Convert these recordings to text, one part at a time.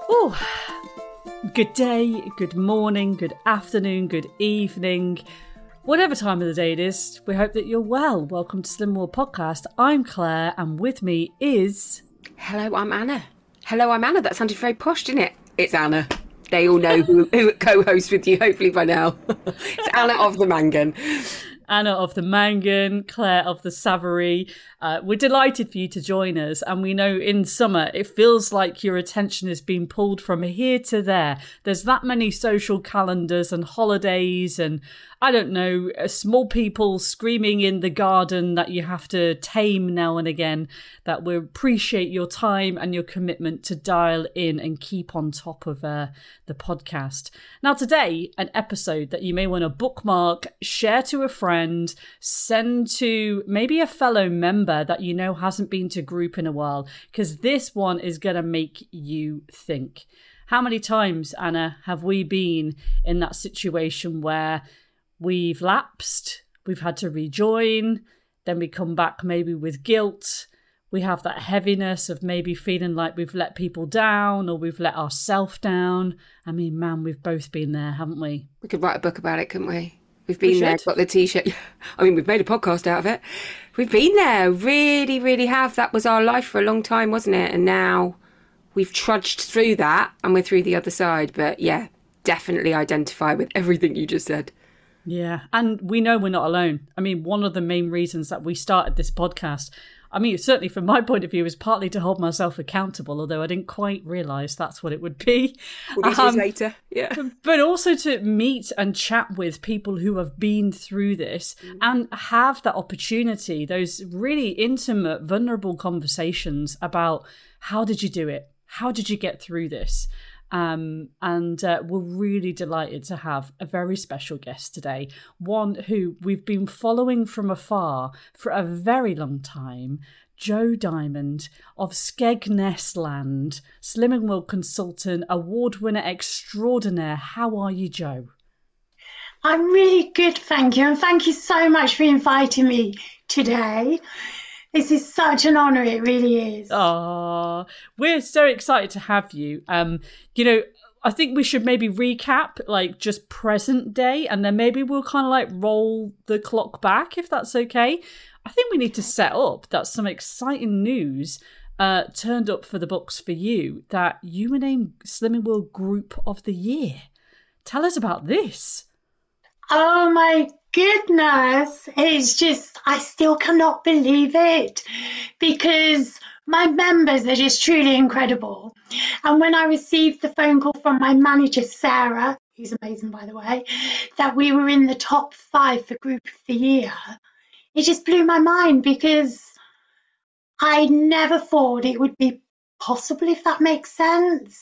Oh, good day, good morning, good afternoon, good evening. Whatever time of the day it is, we hope that you're well. Welcome to Slimming World Podcast. I'm Claire, and with me is... Hello, I'm Anna. Hello, I'm Anna. That sounded very posh, didn't it? It's Anna. They all know who co-hosts with you, hopefully by now. It's Anna of the Mangan. Anna of the Mangan, Claire of the Savoury. We're delighted for you to join us, and we know in summer it feels like your attention is being pulled from here to there. There's that many social calendars and holidays and, I don't know, small people screaming in the garden that you have to tame now and again, that we appreciate your time and your commitment to dial in and keep on top of the podcast. Now today, an episode that you may want to bookmark, share to a friend, send to maybe a fellow member that you know hasn't been to group in a while, because this one is going to make you think. How many times, Anna, have we been in that situation where we've lapsed, we've had to rejoin, then we come back maybe with guilt, we have that heaviness of maybe feeling like we've let people down or we've let ourselves down. I mean, man, we've both been there, haven't we? We could write a book about it, couldn't we? We've been there, got the T-shirt. I mean, we've made a podcast out of it. We've been there, really, really have. That was our life for a long time, wasn't it? And now we've trudged through that and we're through the other side. But yeah, definitely identify with everything you just said. Yeah, and we know we're not alone. I mean, one of the main reasons that we started this podcast, I mean, certainly from my point of view, is partly to hold myself accountable, although I didn't quite realise that's what it would be. All these years later, yeah. But also to meet and chat with people who have been through this and have that opportunity, those really intimate, vulnerable conversations about how did you do it? How did you get through this? And we're really delighted to have a very special guest today, one who we've been following from afar for a very long time, Jo Diamond of Skegness Land, Slimming World consultant, award winner extraordinaire. How are you, Jo? I'm really good, thank you, and thank you so much for inviting me today. This is such an honour, it really is. Oh, we're so excited to have you. You know, I think we should maybe recap, like, just present day, and then maybe we'll kind of, like, roll the clock back, if that's okay. I think we need to set up that some exciting news turned up for the books for you, that you were named Slimming World Group of the Year. Tell us about this. Oh my goodness, it's just, I still cannot believe it, because my members are just truly incredible. And when I received the phone call from my manager, Sarah, who's amazing by the way, that we were in the top 5 for Group of the Year, it just blew my mind, because I never thought it would be possible, if that makes sense.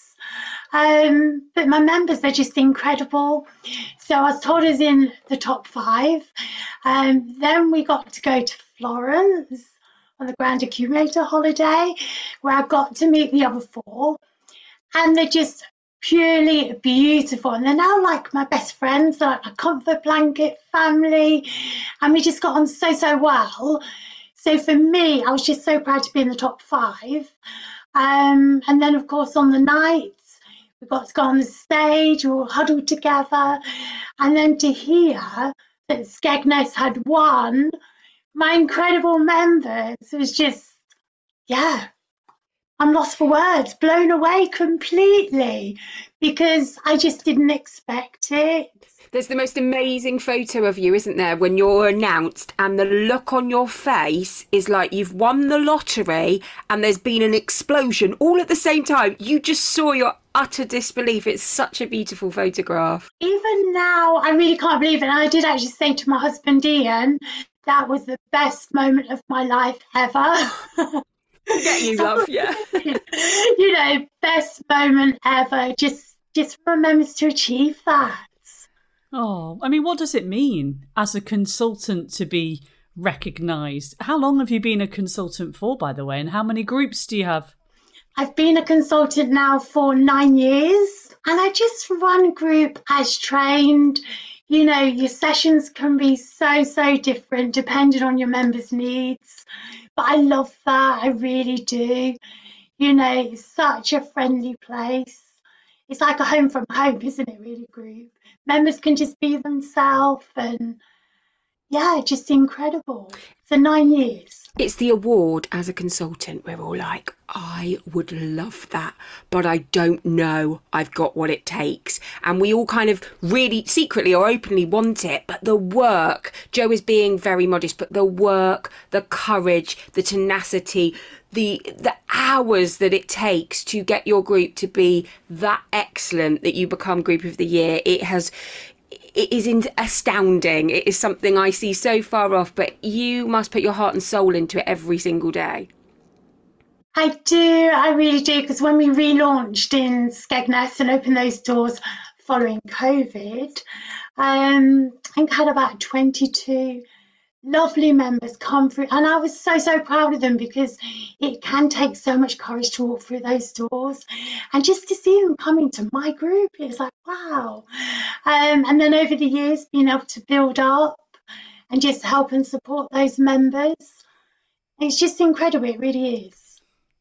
But my members are just incredible. So I was told I was in the top 5. Then we got to go to Florence on the Grand Accumulator holiday, where I got to meet the other 4. And they're just purely beautiful. And they're now like my best friends, they're like my comfort blanket family. And we just got on so well. So for me, I was just so proud to be in the top 5. And then, of course, on the nights, we got to go on the stage, we all huddled together. And then to hear that Skegness had won, my incredible members, it was just, yeah, I'm lost for words, blown away completely, because I just didn't expect it. There's the most amazing photo of you, isn't there, when you're announced and the look on your face is like you've won the lottery and there's been an explosion all at the same time. You just saw your utter disbelief. It's such a beautiful photograph. Even now, I really can't believe it. And I did actually say to my husband, Ian, that was the best moment of my life ever. Get you, love, yeah. You know, best moment ever. Just for members to achieve that. Oh, I mean, what does it mean as a consultant to be recognised? How long have you been a consultant for, by the way, and how many groups do you have? I've been a consultant now for 9 years, and I just run a group as trained. You know, your sessions can be so different depending on your members' needs. But I love that, I really do. You know, it's such a friendly place. it's like a home from home, isn't it, really, group? Members can just be themselves, and yeah, just incredible. For 9 years. It's the award as a consultant. We're all like, I would love that, but I don't know I've got what it takes. And we all kind of really secretly or openly want it. But the work, Jo is being very modest, but the work, the courage, the tenacity, the hours that it takes to get your group to be that excellent that you become Group of the Year, it is astounding. It is something I see so far off, but you must put your heart and soul into it every single day. I do, I really do, because when we relaunched in Skegness and opened those doors following COVID, I think I had about 22 lovely members come through, and I was so proud of them, because it can take so much courage to walk through those doors, and just to see them coming to my group, it was like, wow. And then over the years, being able to build up and just help and support those members, it's just incredible. It really is.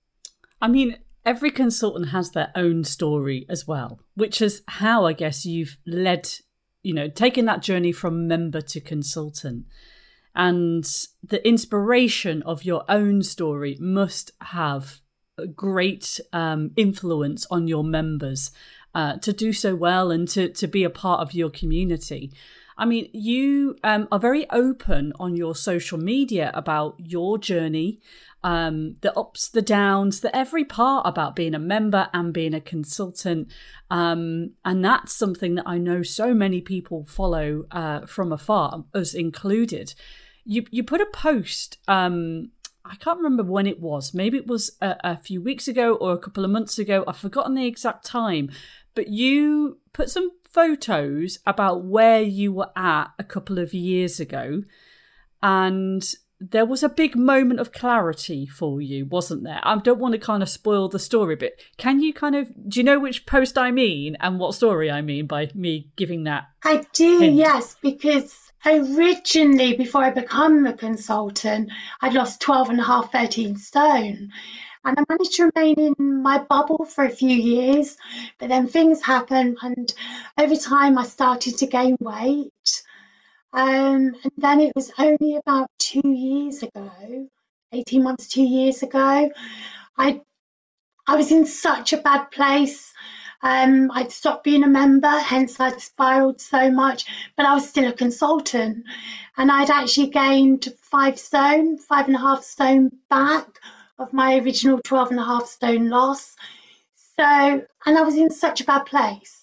I mean, every consultant has their own story as well, which is how I guess you've led, taken that journey from member to consultant. And the inspiration of your own story must have a great influence on your members to do so well and to be a part of your community. I mean, you are very open on your social media about your journey, the ups, the downs, the every part about being a member and being a consultant. And that's something that I know so many people follow from afar, us included. You put a post, I can't remember when it was. Maybe it was a few weeks ago or a couple of months ago. I've forgotten the exact time. But you put some photos about where you were at a couple of years ago. And there was a big moment of clarity for you, wasn't there? I don't want to kind of spoil the story, but can you do you know which post I mean and what story I mean by me giving that? I do, hint? yes, because originally, before I became a consultant, I'd lost 12 and a half, 13 stone. And I managed to remain in my bubble for a few years, but then things happened, and over time I started to gain weight. And then it was only about 2 years ago, 18 months, 2 years ago, I was in such a bad place. I'd stopped being a member, hence I'd spiraled so much, but I was still a consultant. And I'd actually gained 5 stone, 5.5 stone back of my original 12.5 stone loss. So, and I was in such a bad place.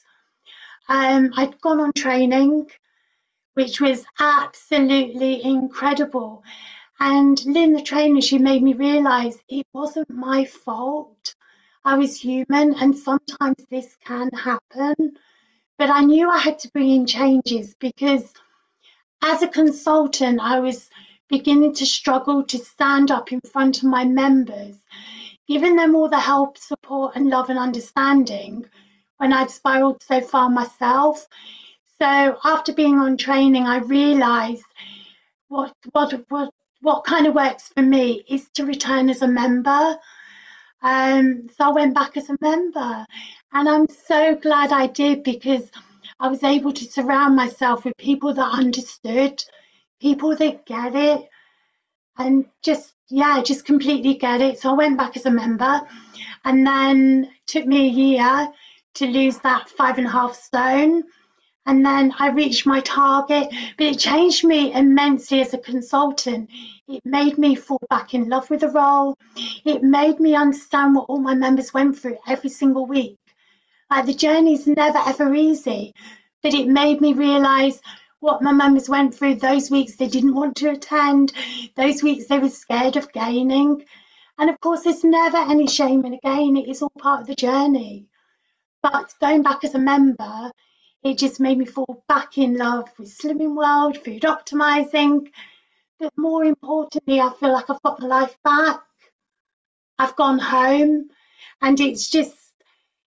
I'd gone on training, which was absolutely incredible. And Lynn, the trainer, she made me realise it wasn't my fault. I was human, and sometimes this can happen. But I knew I had to bring in changes, because as a consultant, I was beginning to struggle to stand up in front of my members, giving them all the help, support, and love and understanding when I'd spiraled so far myself. So after being on training, I realised what kind of works for me is to return as a member. So I went back as a member, and I'm so glad I did, because I was able to surround myself with people that understood, people that get it, and just completely get it. So I went back as a member, and then it took me a year to lose that 5.5 stone. And then I reached my target, but it changed me immensely as a consultant. It made me fall back in love with the role. It made me understand what all my members went through every single week. Like, the journey's never ever easy, but it made me realise what my members went through those weeks they didn't want to attend, those weeks they were scared of gaining. And of course, there's never any shame in a gain. It is all part of the journey. But going back as a member, it just made me fall back in love with Slimming World, food optimizing. But more importantly, I feel like I've got my life back. I've gone home, and it's just,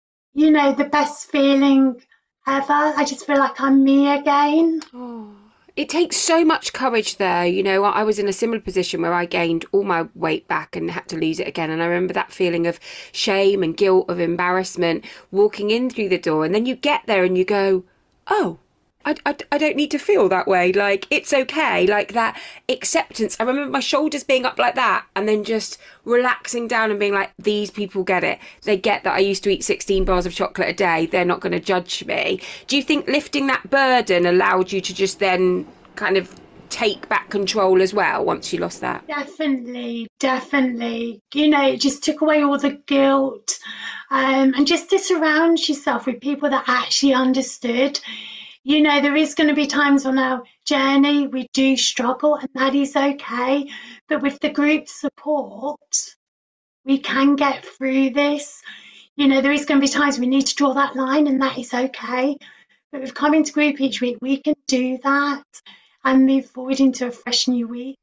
the best feeling ever. I just feel like I'm me again. Oh, It takes so much courage there. You know, I was in a similar position where I gained all my weight back and had to lose it again. And I remember that feeling of shame and guilt, of embarrassment, walking in through the door. And then you get there and you go, oh, I don't need to feel that way. Like, it's okay. Like, that acceptance. I remember my shoulders being up like that and then just relaxing down and being like, these people get it. They get that I used to eat 16 bars of chocolate a day. They're not going to judge me. Do you think lifting that burden allowed you to just then kind of take back control as well once you lost that? Definitely. You know, it just took away all the guilt, and just to surround yourself with people that actually understood. You know, there is going to be times on our journey we do struggle, and that is okay. But with the group support, we can get through this. You know, there is going to be times we need to draw that line, and that is okay. But with coming to group each week, we can do that and move forward into a fresh new week.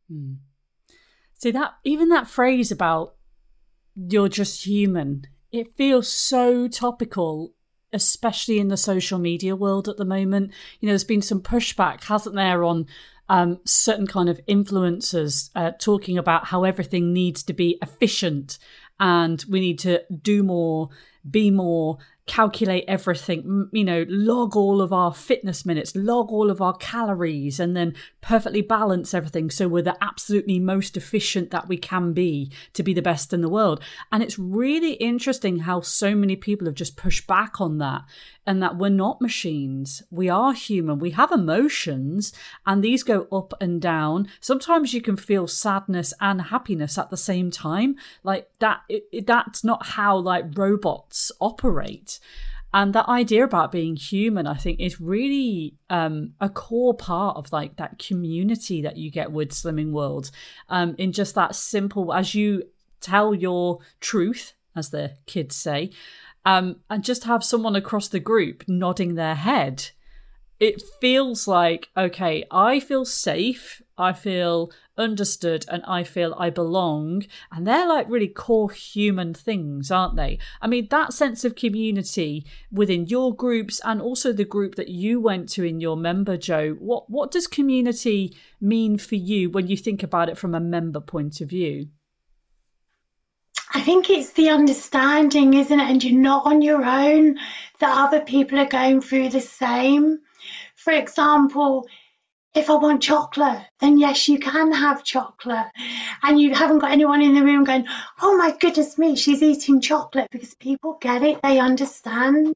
See, that even that phrase about you're just human, it feels so topical, especially in the social media world at the moment. You know, there's been some pushback, hasn't there, on certain kind of influencers talking about how everything needs to be efficient and we need to do more, be more, calculate everything, you know, log all of our fitness minutes, log all of our calories, and then perfectly balance everything so we're the absolutely most efficient that we can be to be the best in the world. And it's really interesting how so many people have just pushed back on that, and that we're not machines. We are human. We have emotions, and these go up and down. Sometimes you can feel sadness and happiness at the same time. Like that, that's not how like robots operate. And that idea about being human, I think, is really a core part of like that community that you get with Slimming World. In just that simple, as you tell your truth, as the kids say, and just have someone across the group nodding their head. It feels like, okay, I feel safe, I feel understood, and I feel I belong. And they're like really core human things, aren't they? I mean, that sense of community within your groups and also the group that you went to in your member, Jo, what does community mean for you when you think about it from a member point of view? I think it's the understanding, isn't it? And you're not on your own, that other people are going through the same. For example, if I want chocolate, then yes, you can have chocolate. And you haven't got anyone in the room going, oh my goodness me, she's eating chocolate, because people get it, they understand.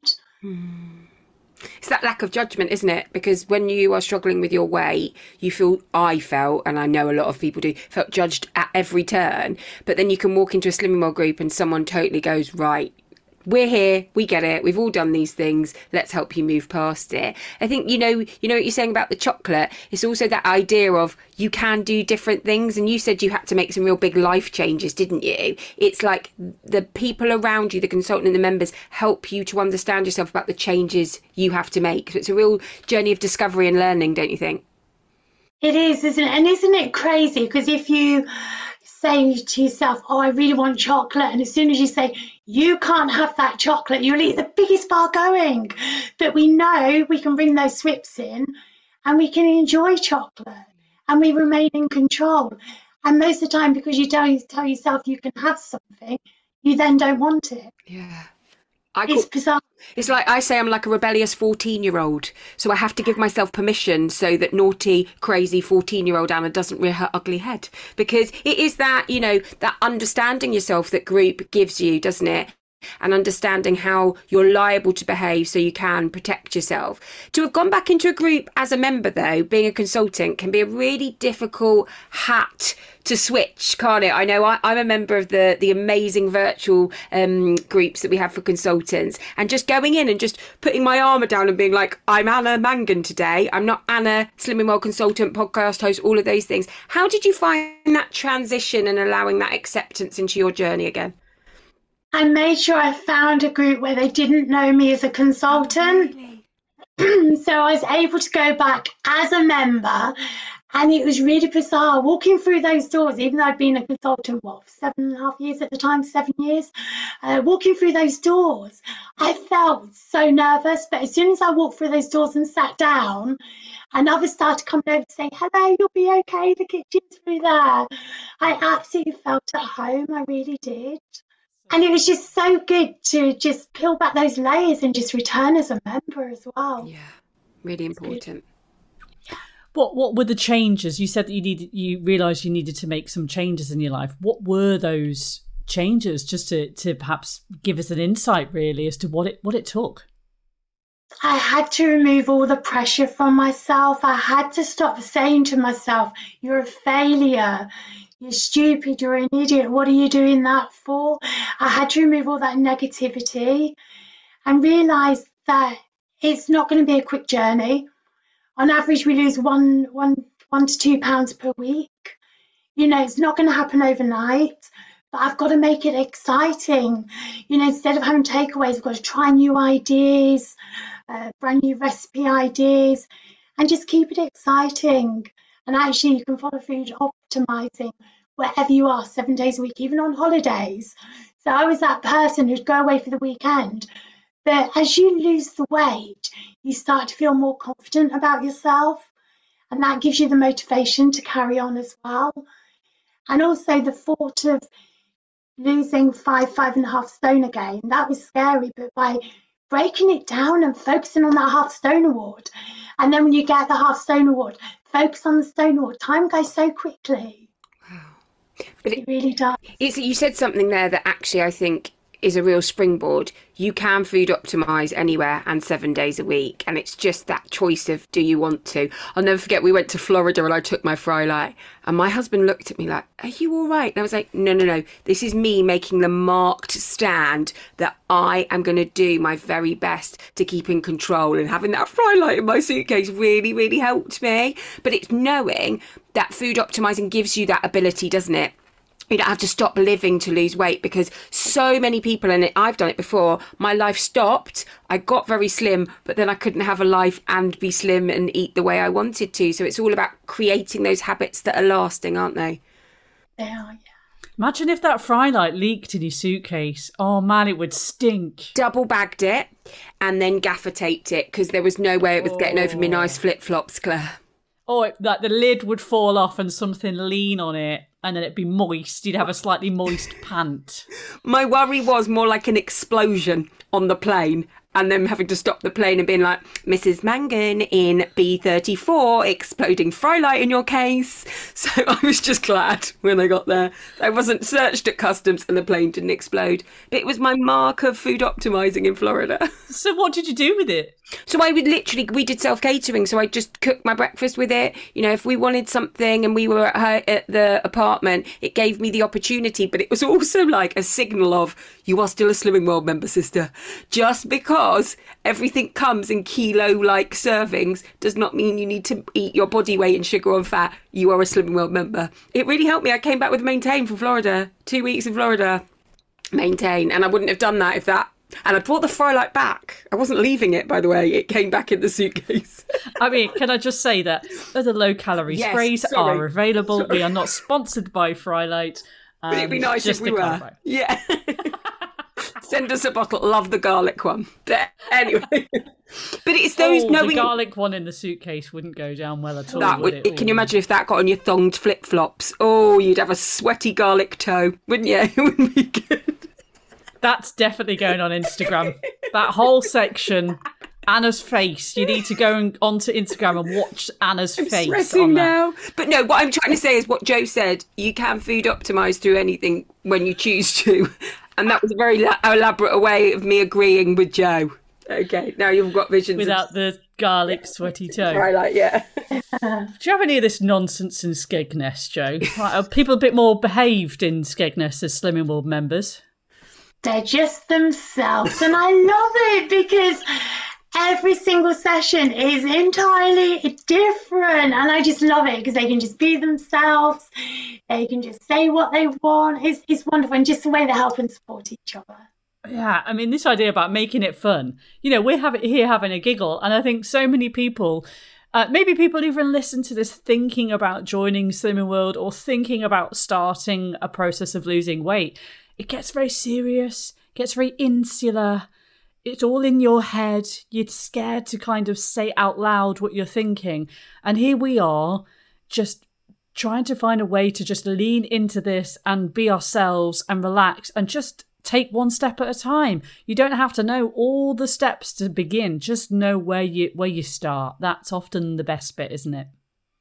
It's that lack of judgment, isn't it? Because when you are struggling with your weight, I felt, and I know a lot of people do, felt judged at every turn. But then you can walk into a Slimming World group and someone totally goes, right, we're here, we get it, we've all done these things, let's help you move past it. I think, you know what you're saying about the chocolate, it's also that idea of you can do different things. And you said you had to make some real big life changes, didn't you? It's like the people around you, the consultant and the members, help you to understand yourself about the changes you have to make. So it's a real journey of discovery and learning, don't you think? It is, isn't it? And isn't it crazy? Because if you say to yourself, oh, I really want chocolate, and as soon as you say, you can't have that chocolate, you'll eat the biggest bar going. But we know we can bring those swips in and we can enjoy chocolate and we remain in control. And most of the time, because you tell yourself you can have something, you then don't want it. Yeah. It's bizarre. It's like I say I'm like a rebellious 14-year-old. So I have to give myself permission so that naughty, crazy 14-year-old Anna doesn't rear her ugly head. Because it is that, that understanding yourself that group gives you, doesn't it? And understanding how you're liable to behave so you can protect yourself. To have gone back into a group as a member, though, being a consultant can be a really difficult hat to switch, can't it? I know I'm a member of the amazing virtual groups that we have for consultants, and just going in and just putting my armour down and being like, I'm Anna Mangan today. I'm not Anna, Slimming World consultant, podcast host, all of those things. How did you find that transition and allowing that acceptance into your journey again? I made sure I found a group where they didn't know me as a consultant. Oh, really? So I was able to go back as a member, and it was really bizarre walking through those doors, even though I'd been a consultant, 7.5 years at the time, 7 years, walking through those doors. I felt so nervous, but as soon as I walked through those doors and sat down, And others started coming over to say, hello, you'll be okay, the kitchen's through there. I absolutely felt at home, I really did. And it was just so good to just peel back those layers and just return as a member as well. Yeah, really important. What were the changes? You said that you realised you needed to make some changes in your life. What were those changes? Just to perhaps give us an insight really as to what it took. I had to remove all the pressure from myself. I had to stop saying to myself, you're a failure, you're stupid, you're an idiot, what are you doing that for? I had to remove all that negativity and realise that it's not going to be a quick journey. On average, we lose one to 2 pounds per week. You know, it's not going to happen overnight, but I've got to make it exciting. You know, instead of having takeaways, I've got to try new ideas, brand new recipe ideas, and just keep it exciting. And actually, you can follow food optimizing wherever you are, 7 days a week, even on holidays. So I was that person who'd go away for the weekend. But as you lose the weight, you start to feel more confident about yourself. And that gives you the motivation to carry on as well. And also the thought of losing 5.5 stone again, that was scary. But by breaking it down and focusing on that half stone award, and then when you get the half stone award, focus on the stone award, time goes so quickly. Wow. But it really does. You said something there that actually I think is a real springboard. You can food optimize anywhere and 7 days a week, and it's just that choice of, do you want to? I'll never forget, we went to Florida and I took my Frylight, and my husband looked at me like, are you all right? And I was like, no, this is me making the marked stand that I am going to do my very best to keep in control, and having that Frylight in my suitcase really, really helped me. But it's knowing that food optimizing gives you that ability, doesn't it? You don't have to stop living to lose weight, because so many people, and I've done it before, my life stopped, I got very slim, but then I couldn't have a life and be slim and eat the way I wanted to. So it's all about creating those habits that are lasting, aren't they? They are, yeah. Imagine if that Frylight leaked in your suitcase. Oh man, it would stink. Double bagged it and then gaffer taped it, because there was no way it was getting over my nice flip-flops, Claire. Or that the lid would fall off and something lean on it, and then it'd be moist. You'd have a slightly moist pant. My worry was more like an explosion on the plane, and then having to stop the plane and being like, Mrs. Mangan in B34, exploding Frylight in your case. So I was just glad when I got there. I wasn't searched at customs and the plane didn't explode. But it was my mark of food optimizing in Florida. So what did you do with it? So we did self-catering. So I just cooked my breakfast with it. You know, if we wanted something and we were at the apartment, it gave me the opportunity. But it was also like a signal of, you are still a Slimming World member, sister. Just because everything comes in kilo-like servings does not mean you need to eat your body weight in sugar or fat. You are a Slimming World member. It really helped me. I came back with Maintain from Florida. 2 weeks in Florida. Maintain. And I wouldn't have done that if that... And I brought the Frylight back. I wasn't leaving it, by the way. It came back in the suitcase. I mean, can I just say that other low-calorie sprays are available. Sorry. We are not sponsored by Frylight. But it'd be nice if we were. Yeah. Send us a bottle. Love the garlic one. But anyway. But it's those knowing... the garlic one in the suitcase wouldn't go down well at all, would it? Can you imagine if that got on your thonged flip-flops? Oh, you'd have a sweaty garlic toe, wouldn't you? It wouldn't be good. That's definitely going on Instagram. That whole section, Anna's face. You need to go onto Instagram and watch Anna's face. Stressing now. But no, what I'm trying to say is what Joe said. You can food optimise through anything when you choose to. And that was a very elaborate way of me agreeing with Joe. Okay, now you've got visions. Without the garlic sweaty toe. Right, yeah. Do you have any of this nonsense in Skegness, Joe? Are people a bit more behaved in Skegness as Slimming World members? They're just themselves, and I love it because every single session is entirely different, and I just love it because they can just be themselves, they can just say what they want. It's wonderful, and just the way they help and support each other. Yeah, I mean, this idea about making it fun, you know, we're having a giggle, and I think so many people, maybe people even listen to this thinking about joining Slimming World or thinking about starting a process of losing weight. It gets very serious, gets very insular. it's all in your head. You're scared to kind of say out loud what you're thinking. And here we are, just trying to find a way to just lean into this and be ourselves and relax and just take one step at a time. You don't have to know all the steps to begin. Just know where you start. That's often the best bit, isn't it?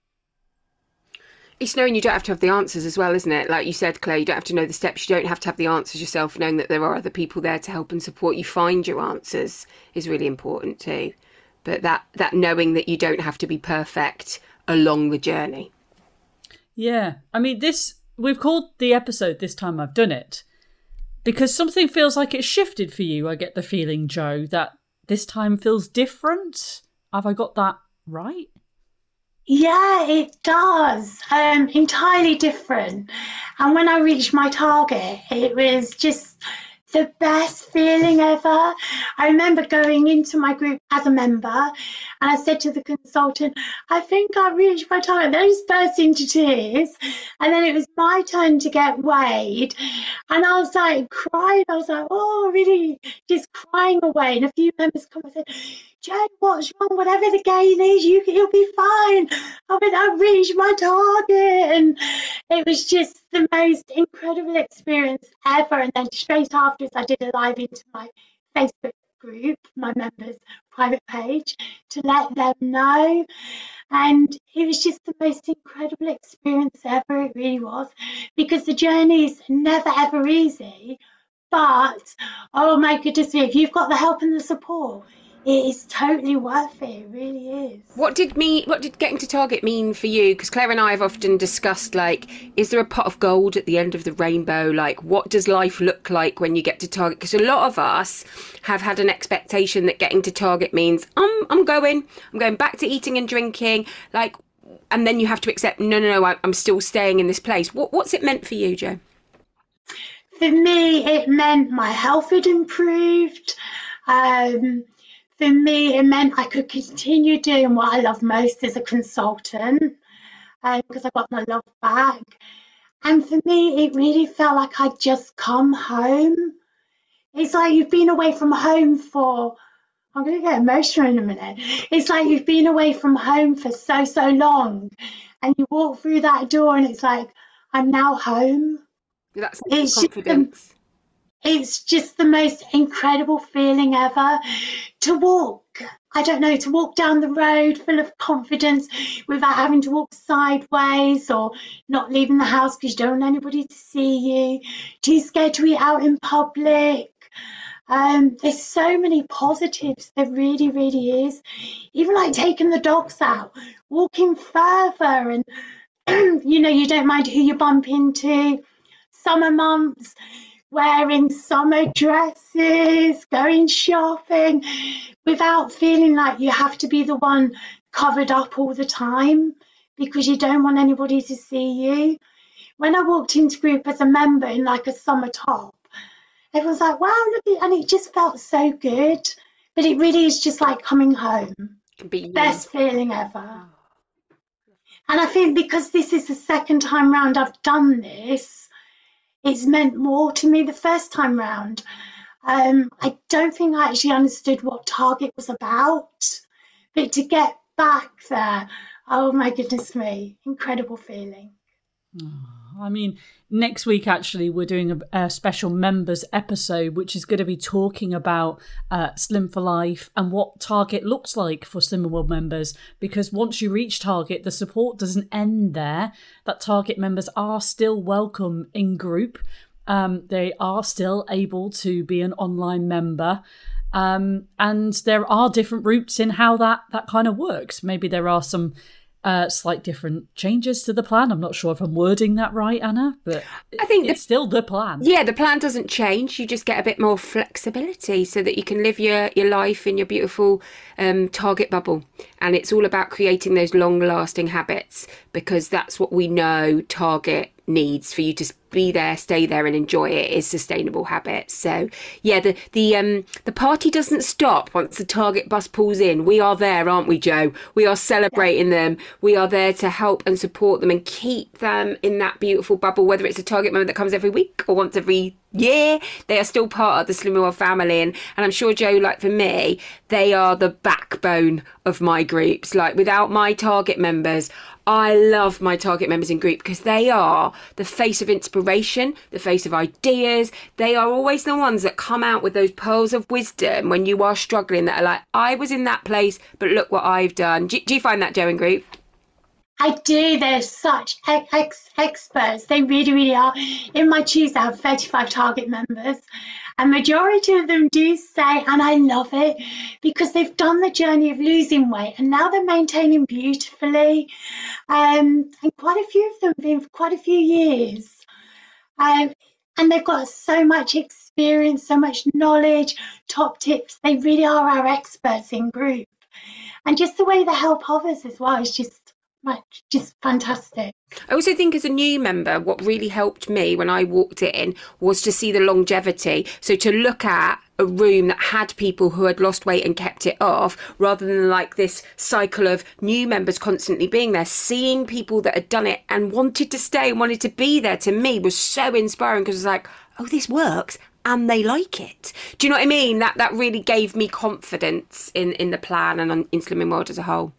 It's knowing you don't have to have the answers as well, isn't it? Like you said, Claire, you don't have to know the steps. You don't have to have the answers yourself. Knowing that there are other people there to help and support you find your answers is really important too. But that knowing that you don't have to be perfect along the journey. Yeah. I mean, we've called the episode This Time I've Done It because something feels like it's shifted for you. I get the feeling, Jo, that this time feels different. Have I got that right? Yeah, it does. Entirely different. And when I reached my target, it was just the best feeling ever. I remember going into my group as a member and I said to the consultant, I think I reached my target. They just burst into tears. And then it was my turn to get weighed. And I was like crying. I was like, oh, really just crying away. And a few members come and said, Jo, what's wrong? Whatever the gain is, you'll be fine. I reached my target. And it was just the most incredible experience ever. And then straight afterwards, I did a live into my Facebook group, my members' private page, to let them know. And it was just the most incredible experience ever. It really was. Because the journey is never, ever easy. But, oh my goodness me, if you've got the help and the support, it is totally worth it. It really is. What did getting to target mean for you? Because Claire and I have often discussed, like, is there a pot of gold at the end of the rainbow? Like, what does life look like when you get to target? Because a lot of us have had an expectation that getting to target means I'm going back to eating and drinking, like, and then you have to accept no, I'm still staying in this place. What's it meant for you, Jo? For me, it meant my health had improved. For me, it meant I could continue doing what I love most as a consultant because I got my love back. And for me, it really felt like I'd just come home. It's like you've been away from home I'm going to get emotional in a minute. It's like you've been away from home for so long. And you walk through that door and it's like, I'm now home. That's confidence. It's just the most incredible feeling ever to walk down the road full of confidence without having to walk sideways or not leaving the house because you don't want anybody to see you, too scared to eat out in public. There's so many positives. There really, really is. Even like taking the dogs out, walking further and, you don't mind who you bump into. Summer months, wearing summer dresses, going shopping, without feeling like you have to be the one covered up all the time because you don't want anybody to see you. When I walked into group as a member in like a summer top, everyone's like, wow, look, and it just felt so good. But it really is just like coming home. Best feeling ever. And I think because this is the second time round I've done this, it's meant more to me the first time round. I don't think I actually understood what Target was about, but to get back there, oh my goodness me, incredible feeling. I mean, next week, actually, we're doing a special members episode, which is going to be talking about Slim for Life and what Target looks like for Slimming World members. Because once you reach Target, the support doesn't end there. That Target members are still welcome in group. They are still able to be an online member. And there are different routes in how that kind of works. Maybe there are some slight different changes to the plan. I'm not sure if I'm wording that right, Anna, but I think it's still the plan. Yeah, the plan doesn't change. You just get a bit more flexibility so that you can live your life in your beautiful target bubble. And it's all about creating those long-lasting habits because that's what we know Target needs for you to be there, stay there and enjoy it is sustainable habits. So yeah, the party doesn't stop once the Target bus pulls in. We are there, aren't we, Jo? We are celebrating them. We are there to help and support them and keep them in that beautiful bubble, whether it's a Target member that comes every week or once every year, they are still part of the Slimming World family. And I'm sure, Jo, like for me, they are the backbone of my groups. Like without my target members, I love my target members in group because they are the face of inspiration, the face of ideas. They are always the ones that come out with those pearls of wisdom when you are struggling, that are like, I was in that place, but look what I've done. Do you find that, Jo, in group? I do. They're such experts. They really, really are. In my Choose, I have 35 target members. And majority of them do say, and I love it, because they've done the journey of losing weight and now they're maintaining beautifully. And quite a few of them have been for quite a few years. And they've got so much experience, so much knowledge, top tips. They really are our experts in group. And just the way they help others as well is just fantastic. I also think as a new member, what really helped me when I walked in was to see the longevity. So to look at a room that had people who had lost weight and kept it off, rather than like this cycle of new members constantly being there, seeing people that had done it and wanted to stay and wanted to be there, to me was so inspiring, because it was like, oh, this works. And they like it. Do you know what I mean? That really gave me confidence in the plan and in Slimming World as a whole.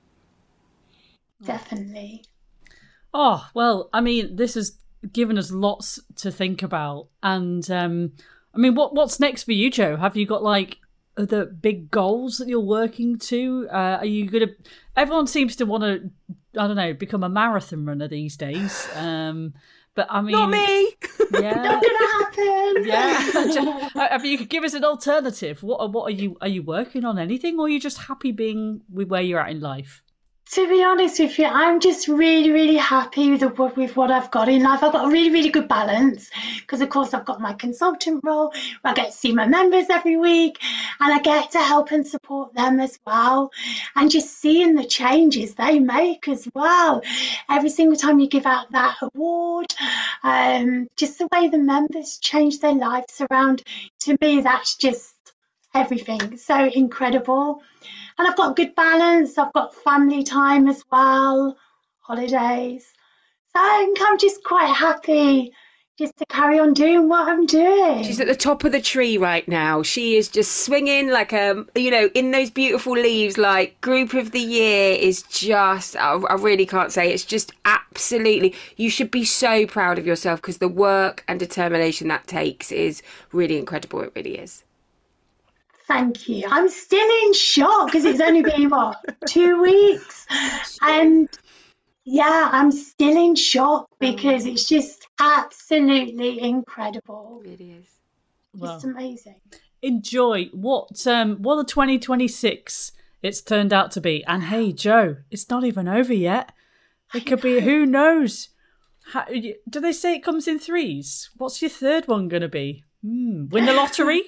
Definitely. Oh, well, I mean, this has given us lots to think about. And, I mean, what's next for you, Jo? Have you got, like, the big goals that you're working to? Are you going to... Everyone seems to want to, I don't know, become a marathon runner these days. But, I mean... Not me! Yeah. Not going to happen! Yeah. I mean, you could give us an alternative. What are you working on anything, or are you just happy being with where you're at in life? To be honest with you, I'm just really, really happy with what I've got in life. I've got a really, really good balance because, of course, I've got my consultant role where I get to see my members every week and I get to help and support them as well. And just seeing the changes they make as well. Every single time you give out that award, just the way the members change their lives around, to me, that's just everything. So incredible. And I've got good balance. I've got family time as well, holidays. So I'm just quite happy just to carry on doing what I'm doing. She's at the top of the tree right now. She is just swinging like in those beautiful leaves. Like, group of the year is just, I really can't say. It's just absolutely, you should be so proud of yourself, because the work and determination that takes is really incredible. It really is. Thank you. I'm still in shock because it's only been, 2 weeks? And yeah, I'm still in shock because it's just absolutely incredible. It is. It's amazing. Enjoy what the 2026 it's turned out to be. And hey, Jo, it's not even over yet. It could be, who knows? Do they say it comes in threes? What's your third one going to be? Win the lottery?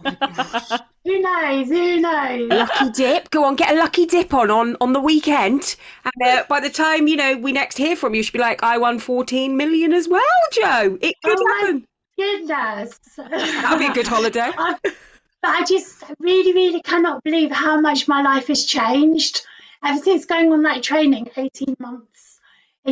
Who knows? Lucky dip. Go on, get a lucky dip on the weekend. And by the time, we next hear from you, you should be like, I won 14 million as well, Jo. It could happen. Goodness. That'll be a good holiday. I just really, really cannot believe how much my life has changed ever since going on that training, 18 months.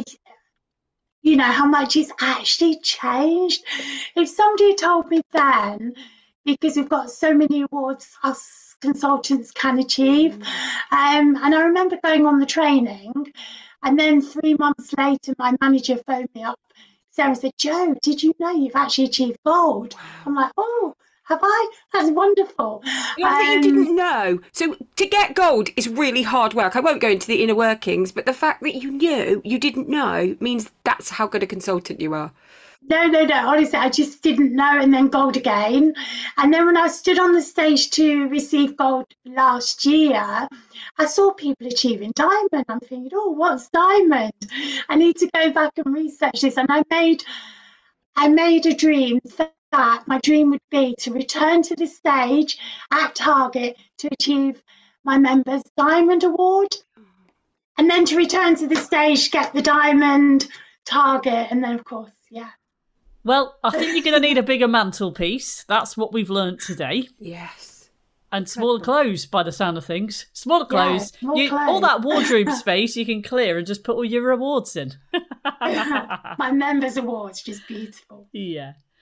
How much it's actually changed. If somebody had told me then, because we've got so many awards us consultants can achieve, and I remember going on the training, and then 3 months later my manager phoned me up, Sarah, said, Jo, did you know you've actually achieved gold? I'm like, oh, have I? That's wonderful. You didn't know. So to get gold is really hard work. I won't go into the inner workings, but the fact that you didn't know, means that's how good a consultant you are. No. Honestly, I just didn't know, and then gold again. And then when I stood on the stage to receive gold last year, I saw people achieving diamond. I'm thinking, oh, what's diamond? I need to go back and research this. And I made a dream that my dream would be to return to the stage at Target to achieve my members' diamond award, and then to return to the stage, get the diamond, Target, and then of course, yeah. Well, I think you're going to need a bigger mantelpiece. That's what we've learnt today. Yes. And smaller clothes, by the sound of things. Smaller clothes. Yeah, clothes. All that wardrobe space you can clear and just put all your rewards in. My members' awards, just beautiful. Yeah.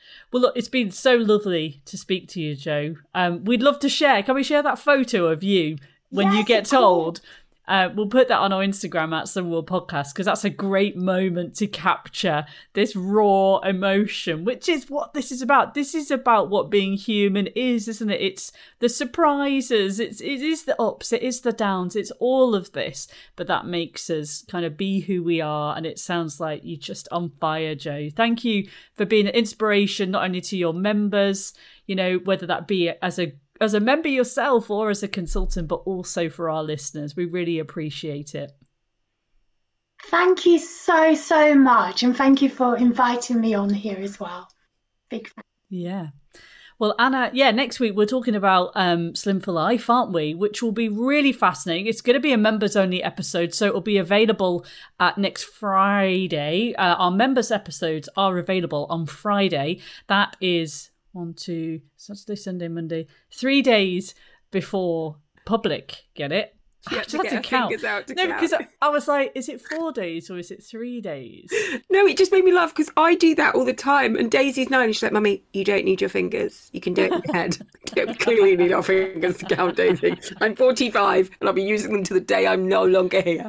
Well, look, it's been so lovely to speak to you, Jo. We'd love to share. Can we share that photo of you when you get told? We'll put that on our Instagram at Summerworld Podcast, because that's a great moment to capture this raw emotion, which is what this is about. This is about what being human is, isn't it? It's the surprises, it is the ups, it is the downs, it's all of this, but that makes us kind of be who we are. And it sounds like you're just on fire, Jo. Thank you for being an inspiration, not only to your members, you know, whether that be as a member yourself or as a consultant, but also for our listeners. We really appreciate it. Thank you so, so much. And thank you for inviting me on here as well. Big fan. Yeah. Well, Anna, next week we're talking about Slim for Life, aren't we? Which will be really fascinating. It's going to be a members only episode, so it'll be available next Friday. Our members episodes are available on Friday. That is 1, 2, Saturday, Sunday, Monday, 3 days before public get it. I just had to count. Because I was like, is it 4 days or is it 3 days? No, it just made me laugh because I do that all the time. And Daisy's 9 and she's like, Mummy, you don't need your fingers. You can do it in your head. You clearly need our fingers to count, Daisy. I'm 45 and I'll be using them to the day I'm no longer here.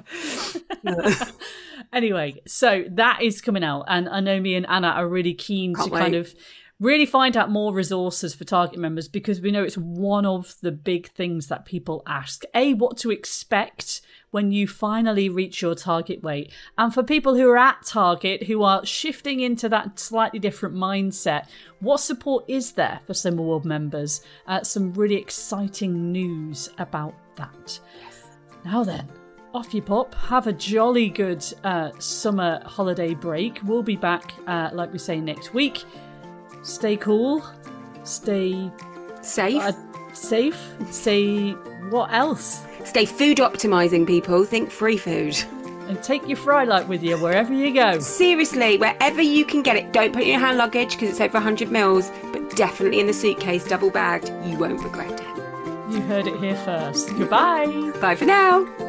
Anyway, so that is coming out. And I know me and Anna are really keen to kind of really find out more resources for Target members, because we know it's one of the big things that people ask. What to expect when you finally reach your target weight. And for people who are at Target, who are shifting into that slightly different mindset, what support is there for Summerworld members? Some really exciting news about that. Yes. Now then, off you pop. Have a jolly good summer holiday break. We'll be back, like we say, next week. Stay cool. Stay safe. Say what else? Stay food optimizing, people. Think free food. And take your fry light with you wherever you go. Seriously, wherever you can get it. Don't put it in your hand luggage because it's over 100 mils, but definitely in the suitcase, double bagged. You won't regret it. You heard it here first. Goodbye. Bye for now.